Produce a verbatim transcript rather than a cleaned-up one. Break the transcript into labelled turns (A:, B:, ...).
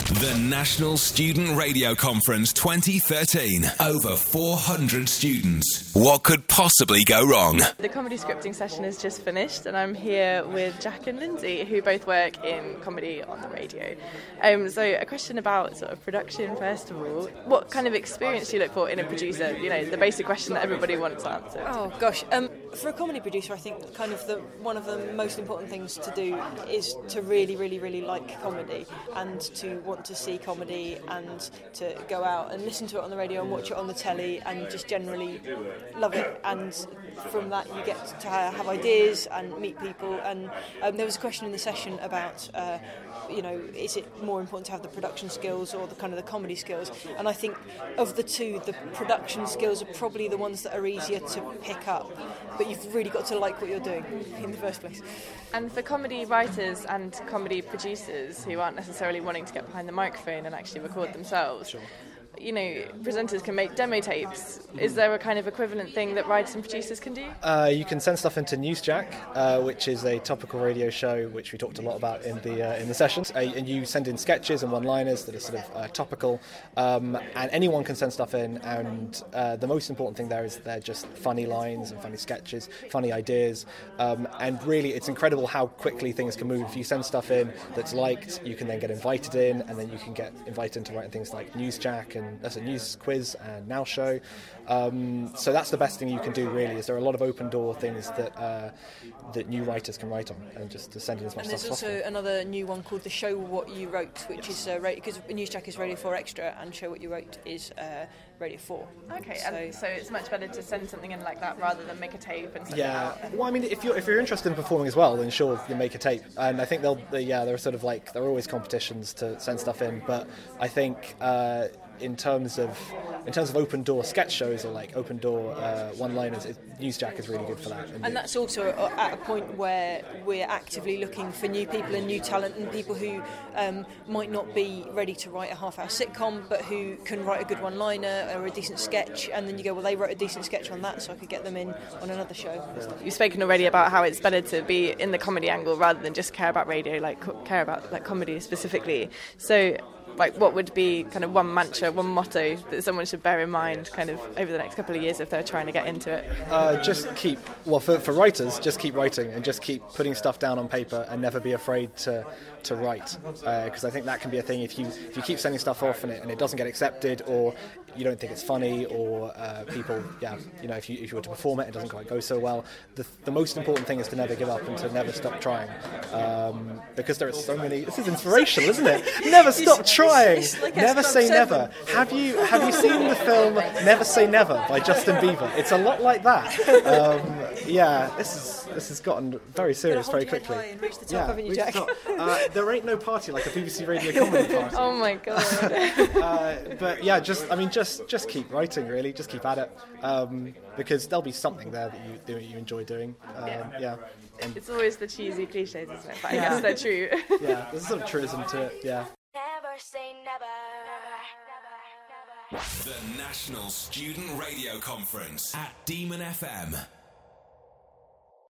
A: The National Student Radio Conference twenty thirteen. Over four hundred students. What could possibly go wrong?
B: The comedy scripting session has just finished and I'm here with Jack and Lindsay, who both work in comedy on the radio. Um, so a question about sort of production first of all. What kind of experience do you look for in a producer? You know, the basic question that everybody wants answered.
C: Oh gosh, um, for a comedy producer I think kind of the one of the most important things to do is to really, really, really like comedy and to want to see comedy and to go out and listen to it on the radio and watch it on the telly and just generally love it, and from that you get to have ideas and meet people. And um, there was a question in the session about uh, you know, is it more important to have the production skills or the kind of the comedy skills, and I think of the two the production skills are probably the ones that are easier to pick up, but you've really got to like what you're doing in the first place.
B: And for comedy writers and comedy producers who aren't necessarily wanting to get behind the microphone and actually record themselves, sure. You know, presenters can make demo tapes. Is there a kind of equivalent thing that writers and producers can do?
D: Uh, you can send stuff into Newsjack, uh, which is a topical radio show which we talked a lot about in the uh, in the sessions. Uh, and you send in sketches and one-liners that are sort of uh, topical, um, and anyone can send stuff in. And uh, the most important thing there is they're just funny lines and funny sketches, funny ideas, um, and really it's incredible how quickly things can move. If you send stuff in that's liked, you can then get invited in, and then you can get invited into writing things like Newsjack and that's a news quiz and Now Show. Um, so that's the best thing you can do, really. Is there are a lot of open door things that uh, that new writers can write on, and just to send in as much stuff as possible.
C: And there's also another new one called the Show What You Wrote, which yes. is uh, because Newsjack is Radio four Extra, and Show What You Wrote is uh, Radio four.
B: Okay,
C: so,
B: and so it's much better to send something in like that rather than make a tape and send
D: yeah.
B: it out.
D: Well, I mean, if you're if you're interested in performing as well, then sure, you make a tape. And I think they'll they, yeah, there are sort of like there are always competitions to send stuff in, but I think. Uh, In terms of in terms of open door sketch shows or like open door uh, one-liners, it, Newsjack is really good for that.
C: And, and that's also at a point where we're actively looking for new people and new talent and people who um, might not be ready to write a half-hour sitcom, but who can write a good one-liner or a decent sketch. And then you go, well, they wrote a decent sketch on that, so I could get them in on another show.
D: Yeah.
B: You've spoken already about how it's better to be in the comedy angle rather than just care about radio, like care about like comedy specifically. So. Like, what would be kind of one mantra, one motto that someone should bear in mind kind of over the next couple of years if they're trying to get into it?
D: Uh, just keep, well, for, for writers, just keep writing and just keep putting stuff down on paper and never be afraid to to write. Because uh, I think that can be a thing if you if you keep sending stuff off and it, and it doesn't get accepted, or you don't think it's funny, or uh, people, yeah, you know, if you if you were to perform it, it doesn't quite go so well. The the most important thing is to never give up and to never stop trying. Um, because there are so many, this is inspirational, isn't it? Never stop trying. Like never say never. Have you have you seen the film Never Say Never by Justin Bieber? It's a lot like that. Um, yeah, this is this has gotten very serious very quickly.
C: And reach the top,
D: yeah,
C: haven't you, Jack?
D: Uh, there ain't no party like a B B C Radio comedy party.
B: Oh my god.
D: uh, but yeah, just I mean, just just keep writing, really. Just keep at it, um, because there'll be something there that you that you enjoy doing. Um, yeah. yeah. And
B: it's always the cheesy cliches, isn't it? But I guess they're true.
D: Yeah, there's a sort of truism to it. Yeah.
E: Never say never.
A: The National Student Radio Conference at Demon F M.